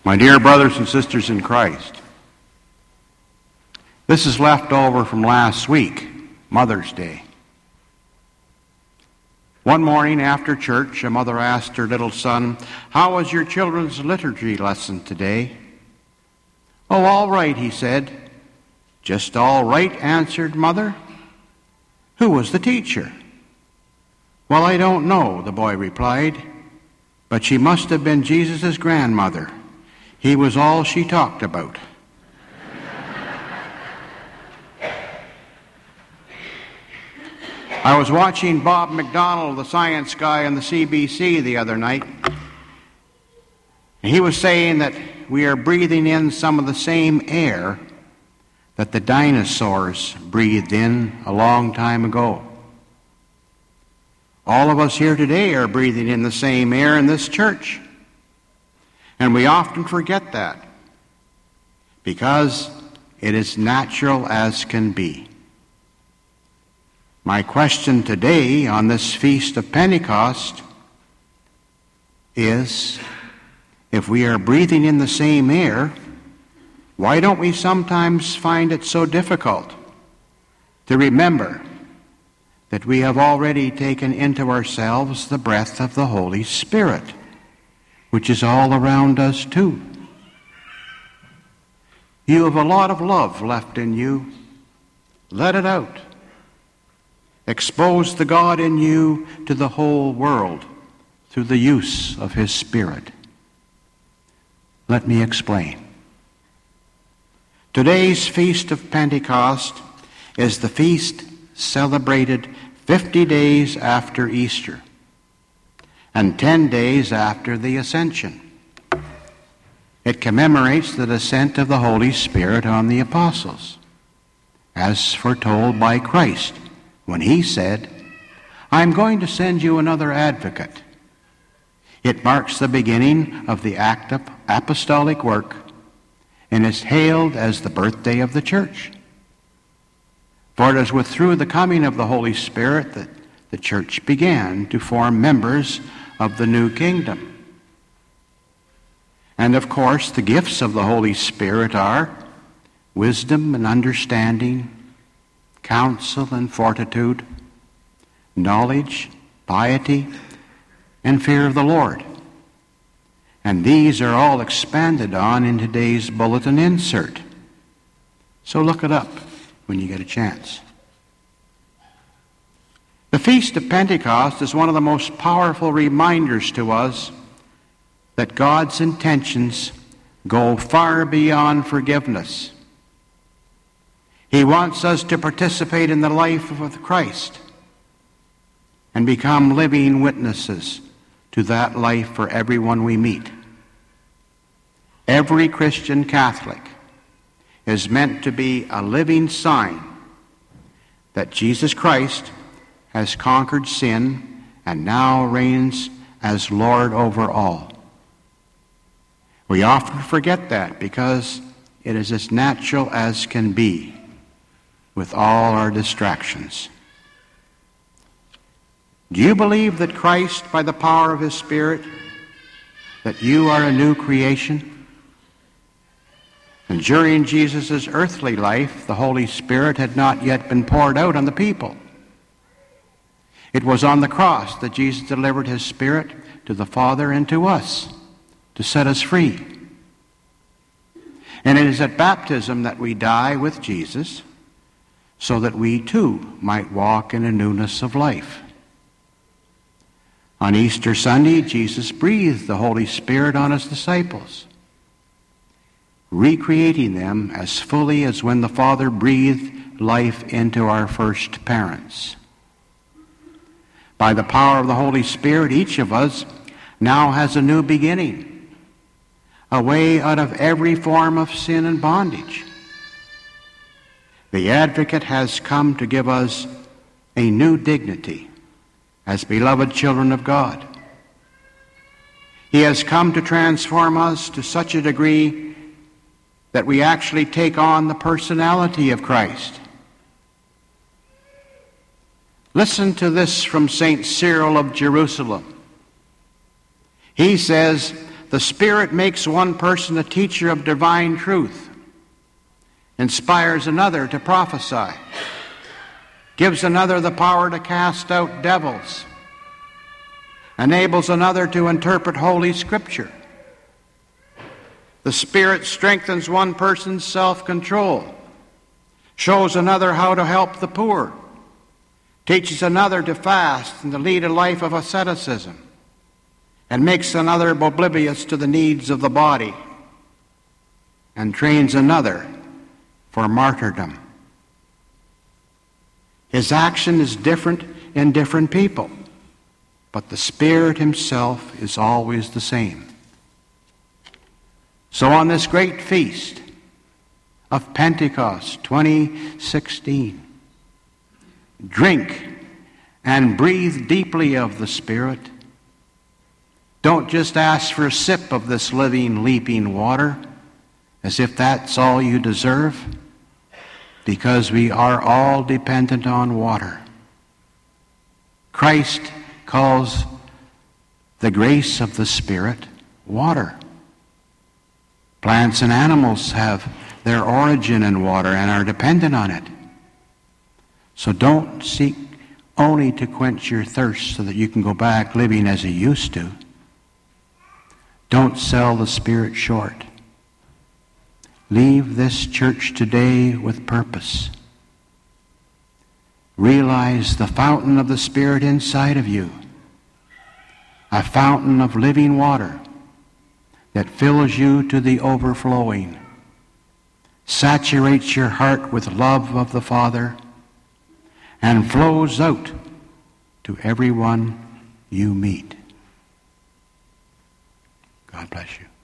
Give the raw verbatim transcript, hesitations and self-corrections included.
My dear brothers and sisters in Christ, this is left over from last week, Mother's Day. One morning after church, a mother asked her little son, "How was your children's liturgy lesson today?" "Oh, all right," he said. "Just all right," answered Mother. "Who was the teacher?" "Well, I don't know," the boy replied, "but she must have been Jesus' grandmother. He was all she talked about." I was watching Bob McDonald, the science guy, on the C B C the other night. And he was saying that we are breathing in some of the same air that the dinosaurs breathed in a long time ago. All of us here today are breathing in the same air in this church. And we often forget that because it is natural as can be. My question today on this Feast of Pentecost is, if we are breathing in the same air, why don't we sometimes find it so difficult to remember that we have already taken into ourselves the breath of the Holy Spirit, which is all around us too? You have a lot of love left in you. Let it out. Expose the God in you to the whole world through the use of His Spirit. Let me explain. Today's Feast of Pentecost is the feast celebrated fifty days after Easter and ten days after the Ascension. It commemorates the descent of the Holy Spirit on the apostles, as foretold by Christ when He said, "I'm going to send you another advocate." It marks the beginning of the active apostolic work and is hailed as the birthday of the church. For it is with through the coming of the Holy Spirit that the church began to form members of the new kingdom. And of course, the gifts of the Holy Spirit are wisdom and understanding, counsel and fortitude, knowledge, piety, and fear of the Lord. And these are all expanded on in today's bulletin insert. So look it up when you get a chance. The Feast of Pentecost is one of the most powerful reminders to us that God's intentions go far beyond forgiveness. He wants us to participate in the life of Christ and become living witnesses to that life for everyone we meet. Every Christian Catholic is meant to be a living sign that Jesus Christ has conquered sin and now reigns as Lord over all. We often forget that because it is as natural as can be with all our distractions. Do you believe that Christ, by the power of His Spirit, that you are a new creation? And during Jesus' earthly life, the Holy Spirit had not yet been poured out on the people. It was on the cross that Jesus delivered His Spirit to the Father and to us to set us free. And it is at baptism that we die with Jesus so that we too might walk in a newness of life. On Easter Sunday, Jesus breathed the Holy Spirit on His disciples, recreating them as fully as when the Father breathed life into our first parents. By the power of the Holy Spirit, each of us now has a new beginning, a way out of every form of sin and bondage. The Advocate has come to give us a new dignity as beloved children of God. He has come to transform us to such a degree that we actually take on the personality of Christ. Listen to this from Saint Cyril of Jerusalem. He says, the Spirit makes one person a teacher of divine truth, inspires another to prophesy, gives another the power to cast out devils, enables another to interpret Holy Scripture. The Spirit strengthens one person's self-control, shows another how to help the poor, teaches another to fast and to lead a life of asceticism, and makes another oblivious to the needs of the body, and trains another for martyrdom. His action is different in different people, but the Spirit himself is always the same. So on this great feast of Pentecost twenty sixteen, drink and breathe deeply of the Spirit. Don't just ask for a sip of this living, leaping water as if that's all you deserve, because we are all dependent on water. Christ calls the grace of the Spirit water. Plants and animals have their origin in water and are dependent on it. So don't seek only to quench your thirst so that you can go back living as you used to. Don't sell the Spirit short. Leave this church today with purpose. Realize the fountain of the Spirit inside of you, a fountain of living water that fills you to the overflowing, saturates your heart with love of the Father, and flows out to everyone you meet. God bless you.